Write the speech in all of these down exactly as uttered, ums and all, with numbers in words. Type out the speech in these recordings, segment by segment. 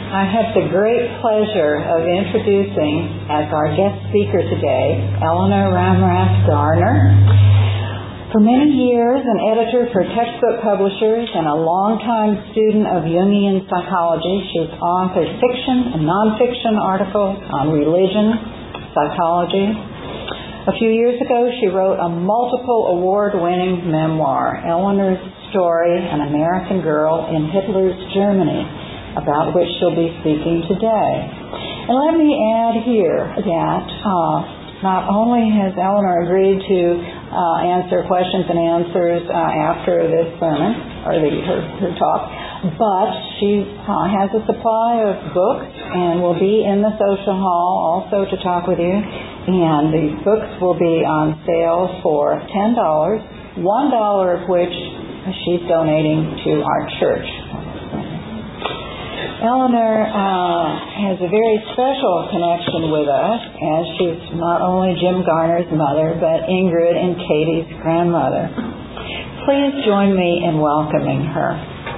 I have the great pleasure of introducing, as our guest speaker today, Eleanor Ramrath Garner. For many years, an editor for textbook publishers and a longtime student of Jungian psychology, she's authored fiction and nonfiction articles on religion, psychology. A few years ago, she wrote a multiple award-winning memoir, Eleanor's Story, An American Girl in Hitler's Germany, about which she'll be speaking today. And let me add here that uh, not only has Eleanor agreed to uh, answer questions and answers uh, after this sermon, or the, her, her talk, but she uh, has a supply of books and will be in the social hall also to talk with you. And these books will be on sale for ten dollars, one dollar of which she's donating to our church. Eleanor uh, has a very special connection with us, as she's not only Jim Garner's mother, but Ingrid and Katie's grandmother. Please join me in welcoming her.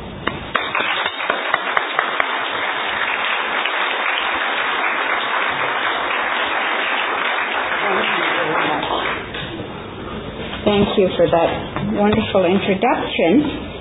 Thank you for that wonderful introduction.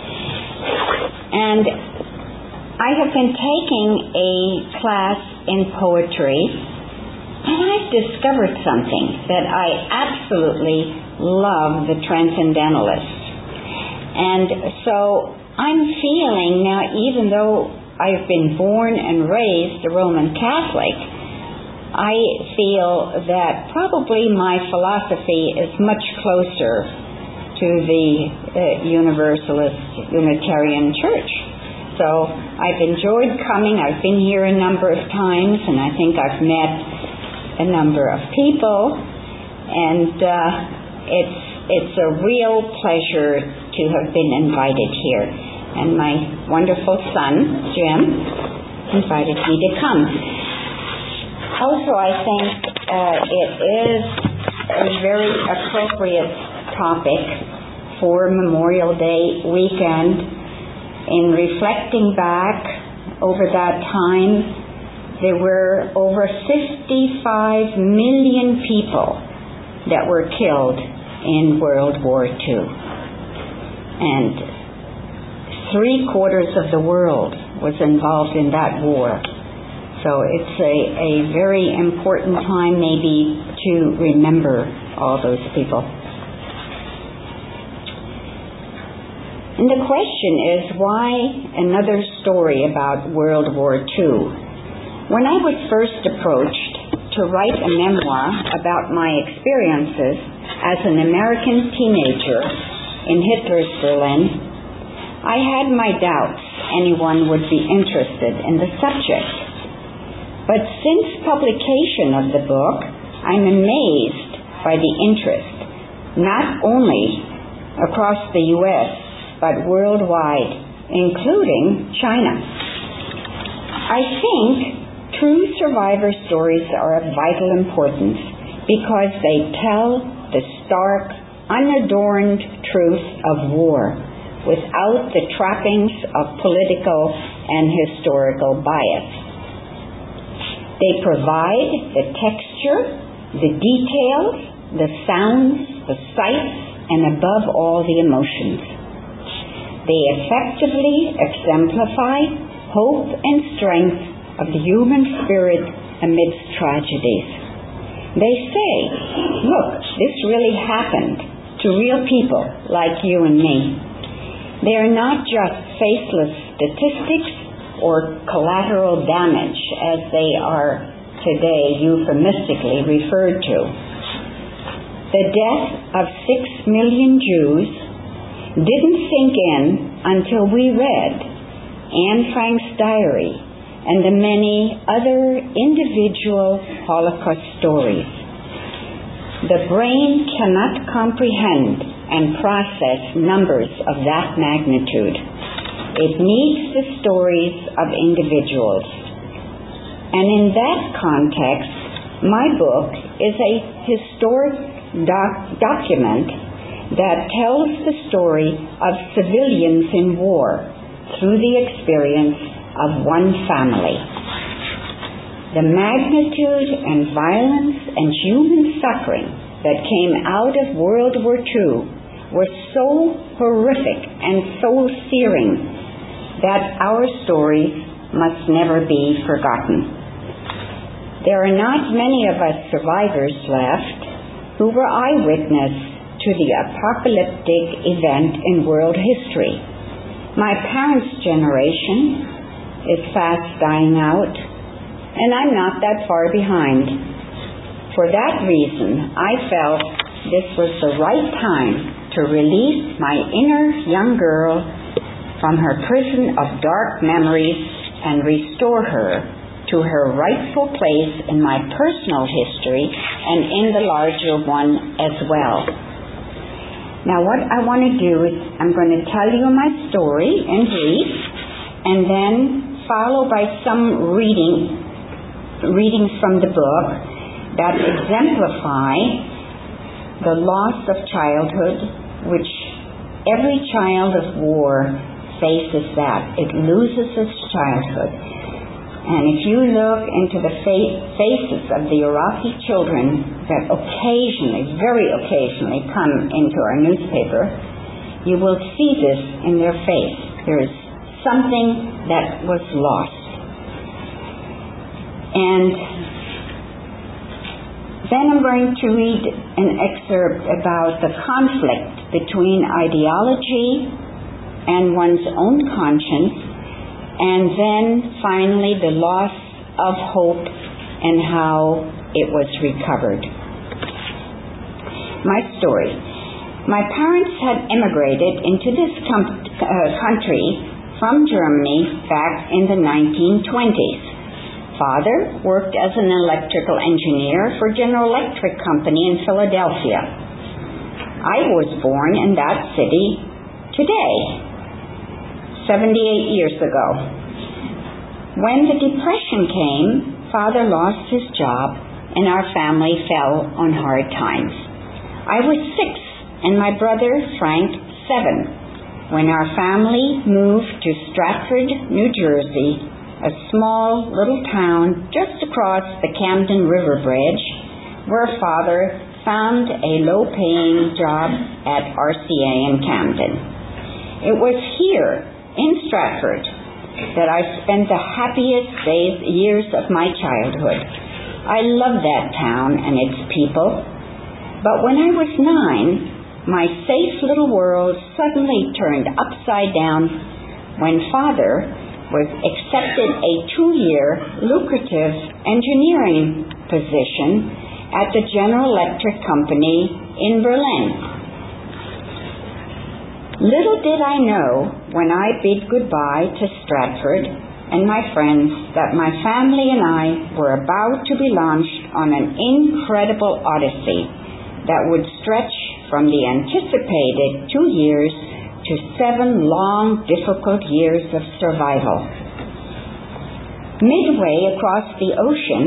And I have been taking a class in poetry, and I've discovered something that I absolutely love, the Transcendentalists. And so I'm feeling now, even though I've been born and raised a Roman Catholic, I feel that probably my philosophy is much closer to the uh, Universalist Unitarian Church. So I've enjoyed coming. I've been here a number of times, and I think I've met a number of people, and uh, it's it's a real pleasure to have been invited here. And my wonderful son, Jim, invited me to come. Also, I think uh, it is a very appropriate topic for Memorial Day weekend. In reflecting back over that time, there were over fifty-five million people that were killed in World War Two. And three quarters of the world was involved in that war. So it's a, a very important time maybe to remember all those people. And the question is, why another story about World War Two? When I was first approached to write a memoir about my experiences as an American teenager in Hitler's Berlin, I had my doubts anyone would be interested in the subject. But since publication of the book, I'm amazed by the interest, not only across the U S, but worldwide, including China. I think true survivor stories are of vital importance because they tell the stark, unadorned truth of war without the trappings of political and historical bias. They provide the texture, the details, the sounds, the sights, and above all, the emotions. They effectively exemplify hope and strength of the human spirit amidst tragedies. They say, look, this really happened to real people like you and me. They are not just faceless statistics or collateral damage, as they are today euphemistically referred to. The death of six million Jews didn't sink in until we read Anne Frank's diary and the many other individual Holocaust stories. The brain cannot comprehend and process numbers of that magnitude. It needs the stories of individuals. And in that context, my book is a historic doc- document that tells the story of civilians in war through the experience of one family. The magnitude and violence and human suffering that came out of World War Two was so horrific and soul-searing that our stories must never be forgotten. There are not many of us survivors left who were eyewitness to the apocalyptic event in world history. My parents' generation is fast dying out, and I'm not that far behind. For that reason, I felt this was the right time to release my inner young girl from her prison of dark memories and restore her to her rightful place in my personal history and in the larger one as well. Now, what I want to do is I'm going to tell you my story in brief, and then follow by some reading, readings from the book that exemplify the loss of childhood, which every child of war faces that. It loses its childhood. And if you look into the fa- faces of the Iraqi children that occasionally, very occasionally come into our newspaper, you will see this in their face. There is something that was lost. And then I'm going to read an excerpt about the conflict between ideology and one's own conscience, and then finally the loss of hope and how it was recovered. My story. My parents had immigrated into this com- uh, country from Germany back in the nineteen twenties. Father worked as an electrical engineer for General Electric Company in Philadelphia. I was born in that city today, seventy-eight years ago. When the Depression came, Father lost his job and our family fell on hard times. I was six and my brother, Frank, seven, when our family moved to Stratford, New Jersey, a small little town just across the Camden River Bridge, where Father found a low-paying job at R C A in Camden. It was here in Stratford that I spent the happiest days, years of my childhood. I loved that town and its people, but when I was nine, my safe little world suddenly turned upside down when Father was accepted a two-year lucrative engineering position at the General Electric Company in Berlin. Little did I know when I bid goodbye to Stratford and my friends that my family and I were about to be launched on an incredible odyssey that would stretch from the anticipated two years to seven long, difficult years of survival. Midway across the ocean,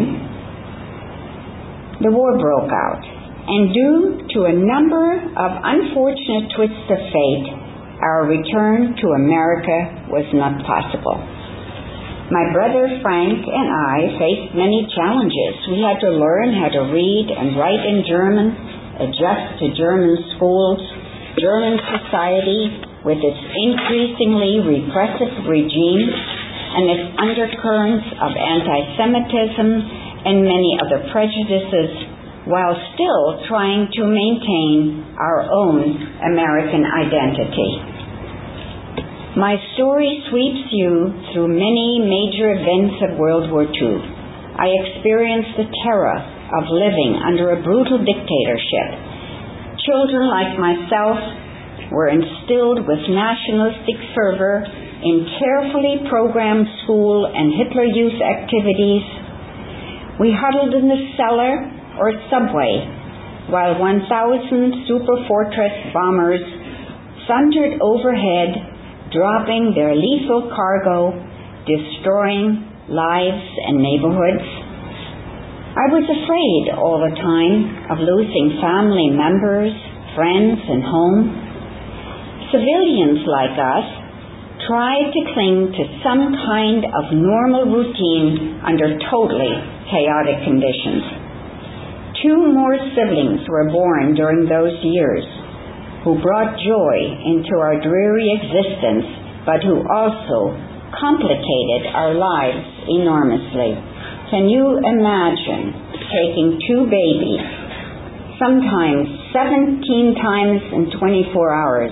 the war broke out, and due to a number of unfortunate twists of fate, our return to America was not possible. My brother Frank and I faced many challenges. We had to learn how to read and write in German, adjust to German schools, German society with its increasingly repressive regime and its undercurrents of anti-Semitism and many other prejudices, while still trying to maintain our own American identity. My story sweeps you through many major events of World War Two. I experienced the terror of living under a brutal dictatorship. Children like myself were instilled with nationalistic fervor in carefully programmed school and Hitler Youth activities. We huddled in the cellar or subway while one thousand Superfortress bombers thundered overhead, dropping their lethal cargo, destroying lives and neighborhoods. I was afraid all the time of losing family members, friends, and home. Civilians like us tried to cling to some kind of normal routine under totally chaotic conditions. Two more siblings were born during those years who brought joy into our dreary existence, but who also complicated our lives enormously. Can you imagine taking two babies, sometimes seventeen times in twenty-four hours,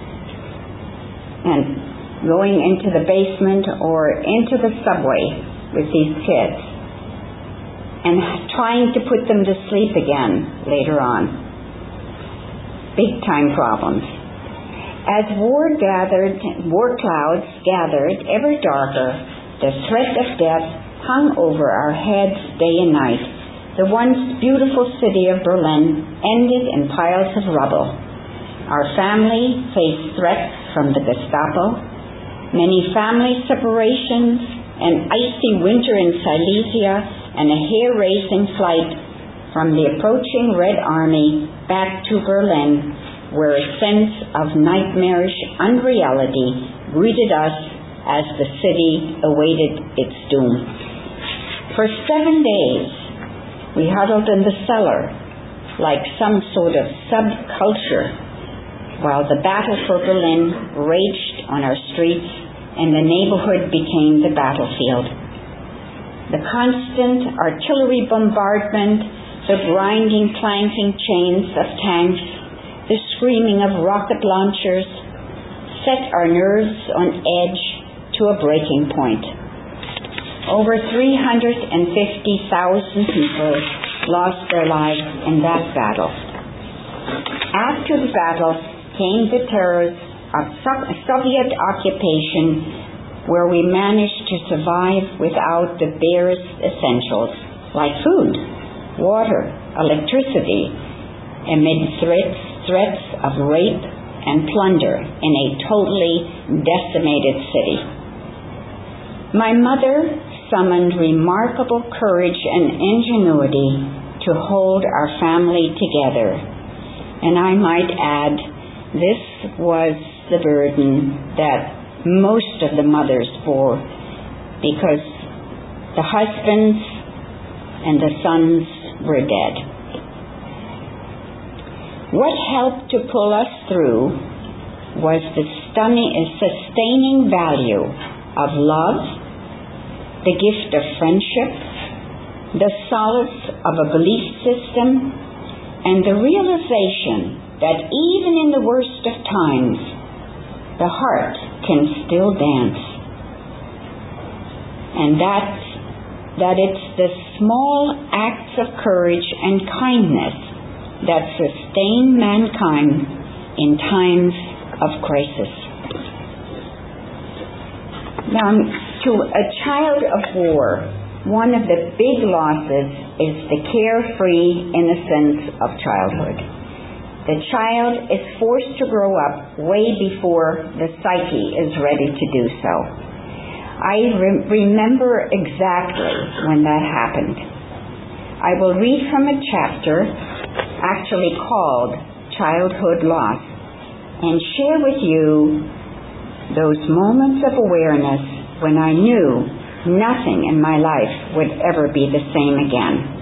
and going into the basement or into the subway with these kids and trying to put them to sleep again later on? Big time problems. As war gathered, war clouds gathered ever darker, the threat of death hung over our heads day and night. The once beautiful city of Berlin ended in piles of rubble. Our family faced threats from the Gestapo, many family separations, an icy winter in Silesia, and a hair-raising flight from the approaching Red Army back to Berlin, where a sense of nightmarish unreality greeted us as the city awaited its doom. For seven days, we huddled in the cellar like some sort of subculture while the battle for Berlin raged on our streets and the neighborhood became the battlefield. The constant artillery bombardment, the grinding, clanking chains of tanks, the screaming of rocket launchers set our nerves on edge to a breaking point. Over three hundred fifty thousand people lost their lives in that battle. After the battle came the terrors of Soviet occupation, where we managed to survive without the barest essentials like food, water, electricity, amid threats, threats of rape and plunder in a totally decimated city. My mother summoned remarkable courage and ingenuity to hold our family together, and I might add, this was the burden that most of the mothers bore, because the husbands and the sons were dead. What helped to pull us through was the stunning, sustaining value of love, the gift of friendship, the solace of a belief system, and the realization that even in the worst of times, the heart can still dance. And that, that it's the small acts of courage and kindness that sustain mankind in times of crisis. Now, to a child of war, one of the big losses is the carefree innocence of childhood. The child is forced to grow up way before the psyche is ready to do so. I re- remember exactly when that happened. I will read from a chapter actually called Childhood Loss and share with you those moments of awareness when I knew nothing in my life would ever be the same again.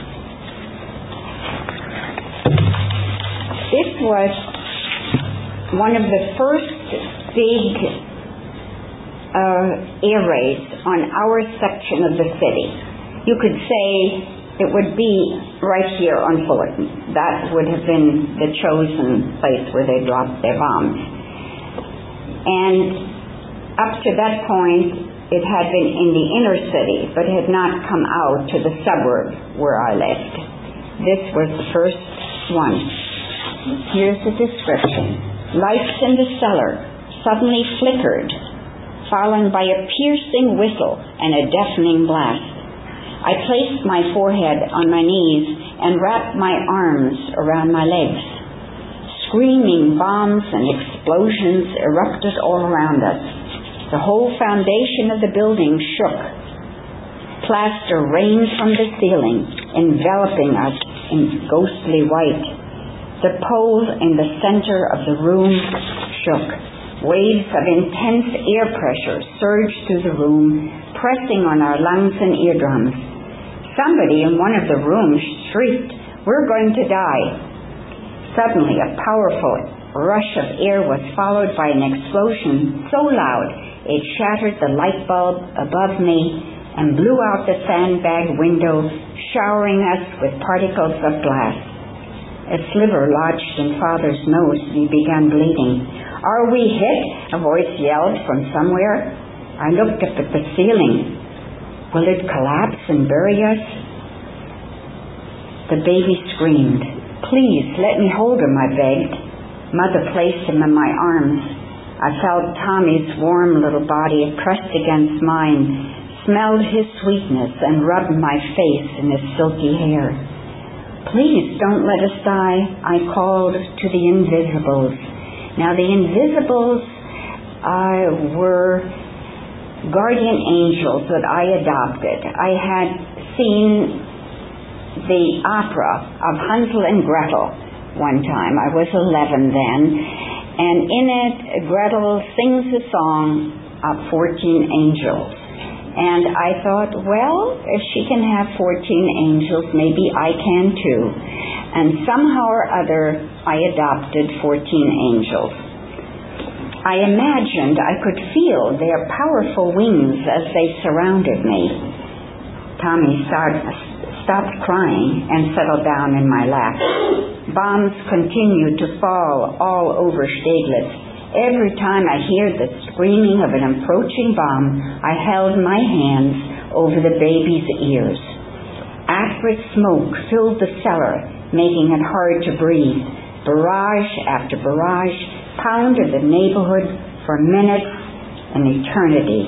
This was one of the first big uh, air raids on our section of the city. You could say it would be right here on Fullerton. That would have been the chosen place where they dropped their bombs. And up to that point, it had been in the inner city, but had not come out to the suburb where I lived. This was the first one. Here's the description. Lights in the cellar suddenly flickered, followed by a piercing whistle and a deafening blast. I placed my forehead on my knees and wrapped my arms around my legs. Screaming bombs and explosions erupted all around us. The whole foundation of the building shook. Plaster rained from the ceiling, enveloping us in ghostly white. The pole in the center of the room shook. Waves of intense air pressure surged through the room, pressing on our lungs and eardrums. Somebody in one of the rooms shrieked, "We're going to die." Suddenly, a powerful rush of air was followed by an explosion so loud it shattered the light bulb above me and blew out the sandbag window, showering us with particles of glass. A sliver lodged in Father's nose and he began bleeding. "Are we hit?" a voice yelled from somewhere. I looked up at the ceiling. Will it collapse and bury us? The baby screamed. "Please, let me hold him," I begged. Mother placed him in my arms. I felt Tommy's warm little body pressed against mine, smelled his sweetness, and rubbed my face in his silky hair. "Please don't let us die," I called to the invisibles. Now the invisibles uh, were guardian angels that I adopted. I had seen the opera of Hansel and Gretel one time. I was eleven then, and in it Gretel sings a song of fourteen angels. And I thought, well, if she can have fourteen angels, maybe I can too. And somehow or other, I adopted fourteen angels. I imagined I could feel their powerful wings as they surrounded me. Tommy started, stopped crying and settled down in my lap. Bombs continued to fall all over Steglitz. Every time I heard the screaming of an approaching bomb, I held my hands over the baby's ears. Acrid smoke filled the cellar, making it hard to breathe. Barrage after barrage pounded the neighborhood for minutes and eternity.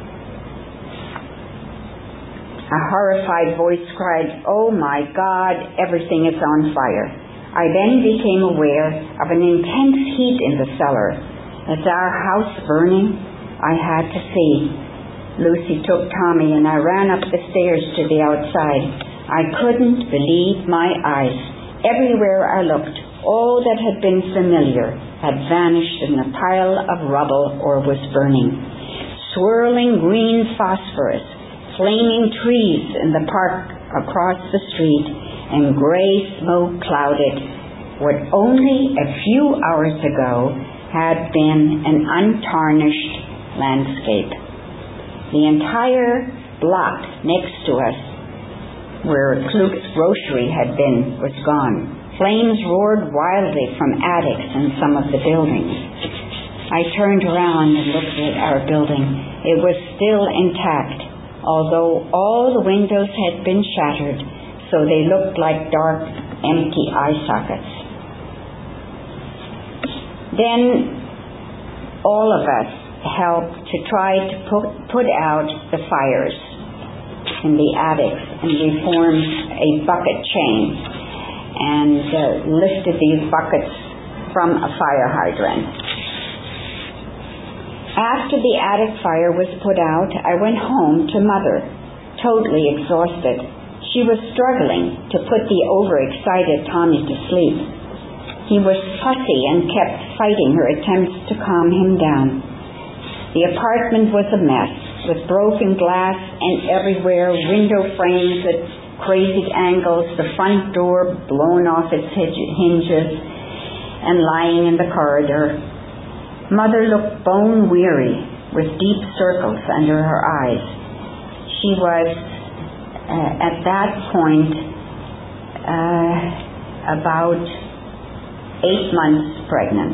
A horrified voice cried, "Oh my God, everything is on fire." I then became aware of an intense heat in the cellar. Is our house burning? I had to see. Lucy took Tommy and I ran up the stairs to the outside. I couldn't believe my eyes. Everywhere I looked, all that had been familiar had vanished in a pile of rubble or was burning. Swirling green phosphorus, flaming trees in the park across the street, and gray smoke clouded what only a few hours ago had been an untarnished landscape. The entire block next to us, where Kluk's grocery had been, was gone. Flames roared wildly from attics in some of the buildings. I turned around and looked at our building. It was still intact, although all the windows had been shattered, so they looked like dark, empty eye sockets. Then all of us helped to try to put, put out the fires in the attics, and we formed a bucket chain and uh, lifted these buckets from a fire hydrant. After the attic fire was put out, I went home to Mother, totally exhausted. She was struggling to put the overexcited Tommy to sleep. He was fussy and kept fighting her attempts to calm him down. The apartment was a mess, with broken glass and everywhere, window frames at crazy angles, the front door blown off its hinges, and lying in the corridor. Mother looked bone-weary, with deep circles under her eyes. She was, uh, at that point, uh, about eight months pregnant.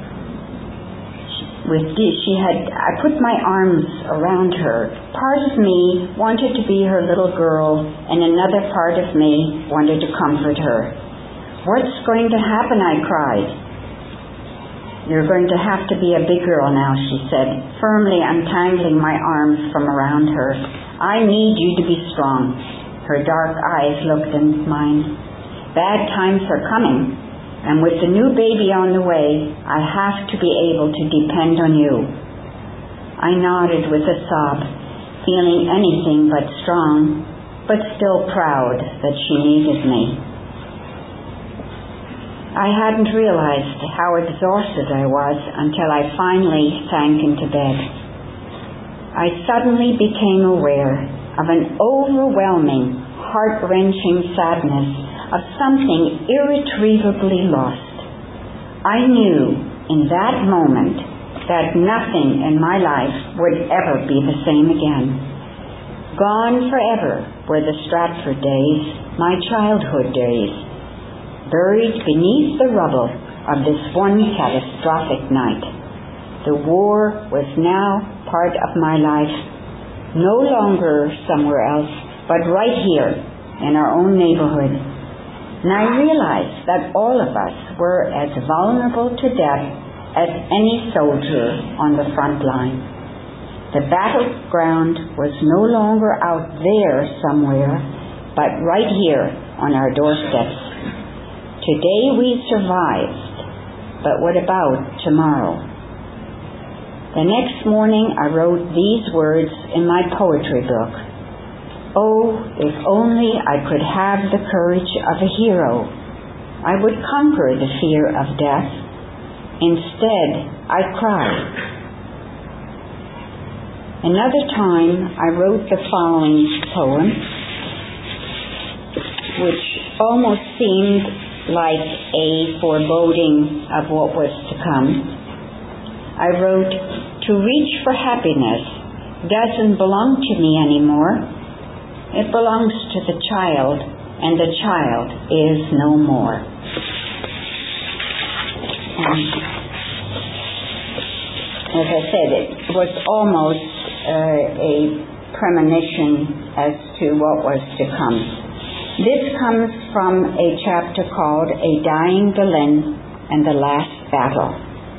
With she had, I put my arms around her. Part of me wanted to be her little girl, and another part of me wanted to comfort her. "What's going to happen?" I cried. "You're going to have to be a big girl now," she said, firmly untangling my arms from around her. "I need you to be strong." Her dark eyes looked into mine. "Bad times are coming. And with the new baby on the way, I have to be able to depend on you." I nodded with a sob, feeling anything but strong, but still proud that she needed me. I hadn't realized how exhausted I was until I finally sank into bed. I suddenly became aware of an overwhelming, heart-wrenching sadness of something irretrievably lost. I knew in that moment that nothing in my life would ever be the same again. Gone forever were the Stratford days, my childhood days, buried beneath the rubble of this one catastrophic night. The war was now part of my life, no longer somewhere else, but right here in our own neighborhood. And I realized that all of us were as vulnerable to death as any soldier on the front line. The battleground was no longer out there somewhere, but right here on our doorsteps. Today we survived, but what about tomorrow? The next morning I wrote these words in my poetry book. Oh, if only I could have the courage of a hero, I would conquer the fear of death. Instead, I cried. Another time I wrote the following poem, which almost seemed like a foreboding of what was to come. I wrote, to reach for happiness doesn't belong to me anymore. It belongs to the child, and the child is no more. Um, as I said, it was almost uh, a premonition as to what was to come. This comes from a chapter called A Dying Berlin and the Last Battle.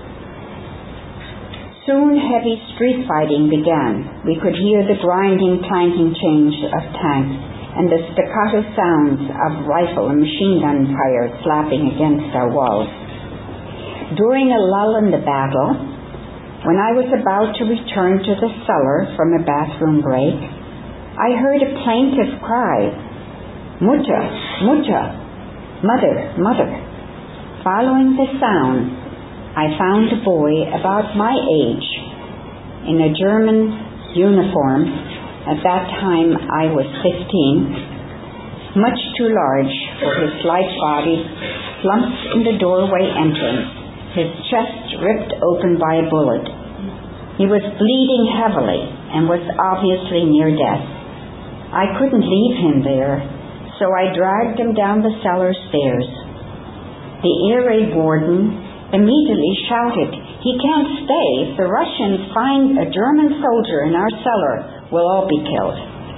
Soon heavy street fighting began. We could hear the grinding, clanking change of tanks and the staccato sounds of rifle and machine gun fire slapping against our walls. During a lull in the battle, when I was about to return to the cellar from a bathroom break, I heard a plaintive cry, Mutter, Mutter, Mother, Mother. Following the sound, I found a boy about my age in a German uniform. At that time I was fifteen, much too large for his slight body, slumped in the doorway entrance, his chest ripped open by a bullet. He was bleeding heavily and was obviously near death. I couldn't leave him there, so I dragged him down the cellar stairs. The air raid warden immediately shouted, "He can't stay. If the Russians find a German soldier in our cellar, we'll all be killed."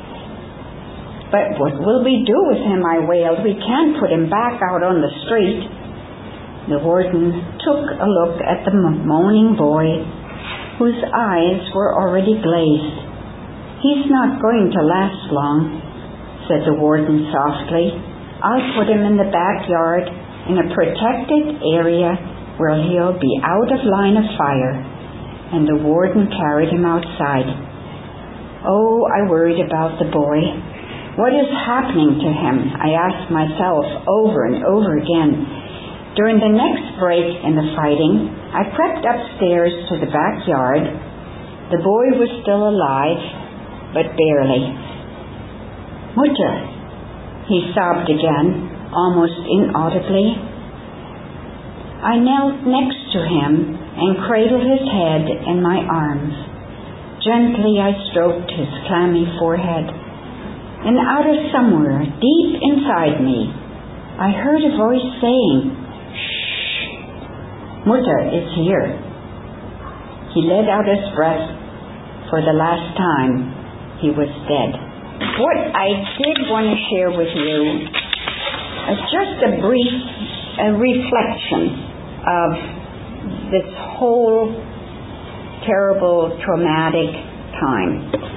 "But what will we do with him?" I wailed. "We can't put him back out on the street." The warden took a look at the moaning boy, whose eyes were already glazed. "He's not going to last long," said the warden softly. "I'll put him in the backyard in a protected area where he'll be out of line of fire." And the warden carried him outside. Oh, I worried about the boy. What is happening to him? I asked myself over and over again. During the next break in the fighting, I crept upstairs to the backyard. The boy was still alive, but barely. "Mutter," he sobbed again, almost inaudibly. I knelt next to him and cradled his head in my arms. Gently I stroked his clammy forehead, and out of somewhere deep inside me, I heard a voice saying, "Shh, Mutter is here." He let out his breath. For the last time, he was dead. What I did want to share with you is just a brief a reflection of this whole terrible, traumatic time.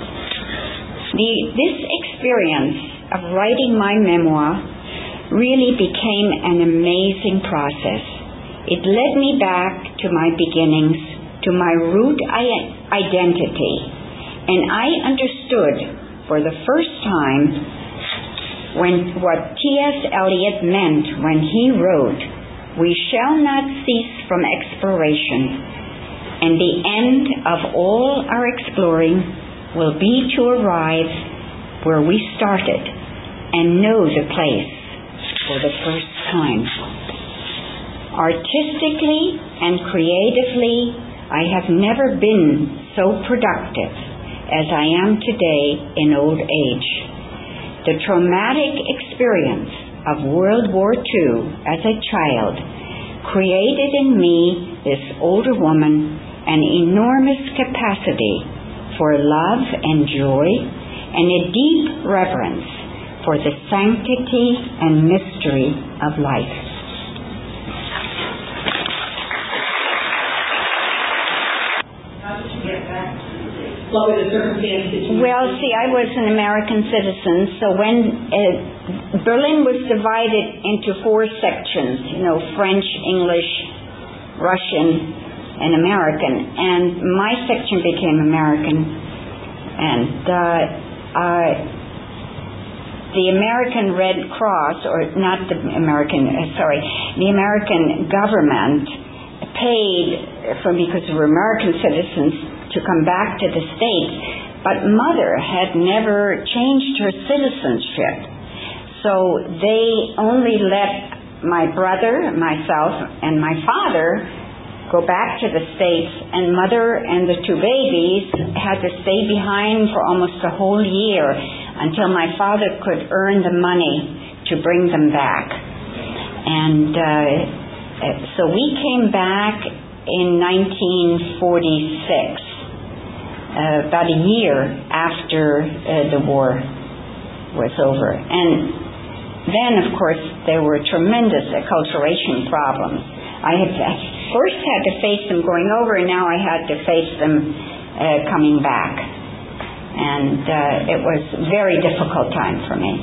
The, this experience of writing my memoir really became an amazing process. It led me back to my beginnings, to my root identity, and I understood for the first time when what T S Eliot meant when he wrote, we shall not cease from exploration, and the end of all our exploring will be to arrive where we started and know the place for the first time. Artistically and creatively, I have never been so productive as I am today in old age. The traumatic experience of World War Two as a child created in me, this older woman, an enormous capacity for love and joy and a deep reverence for the sanctity and mystery of life. How did you get back to the States? What were the circumstances? Well, see, I was an American citizen, so when uh, Berlin was divided into four sections, you know, French, English, Russian, and American, and my section became American, and uh, uh, the American Red Cross, or not the American, uh, sorry, the American government paid for, because we were American citizens, to come back to the States, but Mother had never changed her citizenship. So they only let my brother, myself, and my father go back to the States, and Mother and the two babies had to stay behind for almost a whole year until my father could earn the money to bring them back. And uh, so we came back in nineteen forty-six. Uh, about a year after uh, the war was over. And then, of course, there were tremendous acculturation problems. I had I first had to face them going over, and now I had to face them uh, coming back. And uh, it was a very difficult time for me.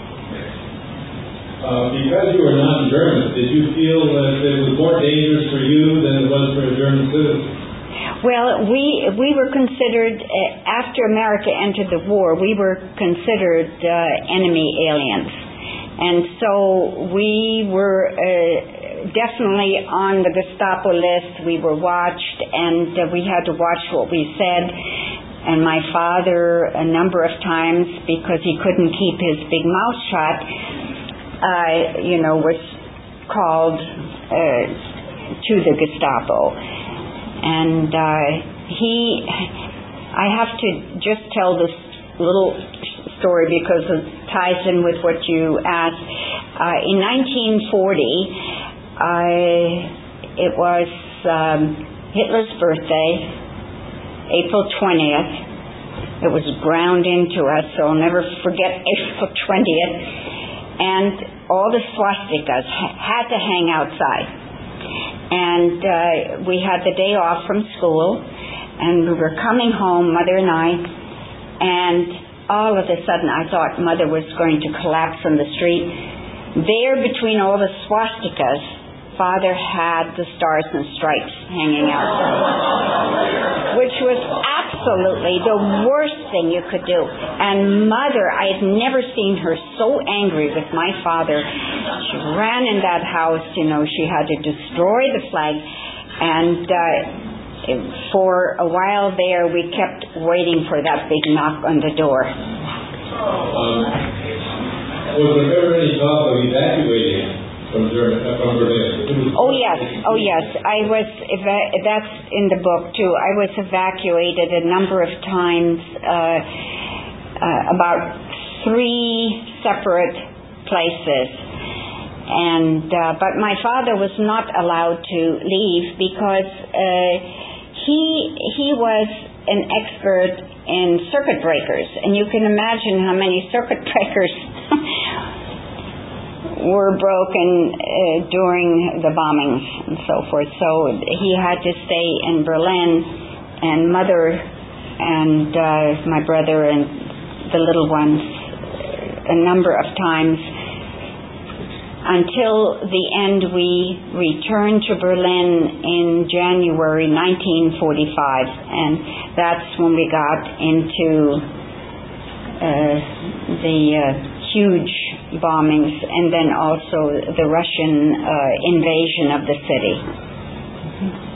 Uh, because you were non-German, did you feel that it was more dangerous for you than it was for a German citizen? Well, we we were considered, uh, after America entered the war, we were considered uh, enemy aliens. And so we were uh, definitely on the Gestapo list. We were watched, and uh, we had to watch what we said. And my father, a number of times, because he couldn't keep his big mouth shut, uh, you know, was called uh, to the Gestapo. And uh, he, I have to just tell this little story because it ties in with what you asked. Uh, in nineteen forty, uh, it was um, Hitler's birthday, April twentieth. It was ground into us, so I'll never forget April twentieth. And all the swastikas ha- had to hang outside. And uh, we had the day off from school, and we were coming home, Mother and I, and all of a sudden I thought Mother was going to collapse on the street. There, between all the swastikas, Father had the Stars and Stripes hanging out, which was absolutely the worst thing you could do. And Mother, I had never seen her so angry with my father. She ran in that house, you know, she had to destroy the flag. And uh, for a while there, we kept waiting for that big knock on the door. Um, was there ever any talk of evacuating from Berlin? Oh yes, oh yes. I was. Eva- that's in the book too. I was evacuated a number of times, uh, uh, about three separate places, and uh, but my father was not allowed to leave because uh, he he was an expert in circuit breakers, and you can imagine how many circuit breakers were broken uh, during the bombings and so forth. So he had to stay in Berlin, and Mother and uh, my brother and the little ones a number of times until the end. We returned to Berlin in January nineteen forty-five, and that's when we got into uh, the uh, huge bombings, and then also the Russian uh, invasion of the city.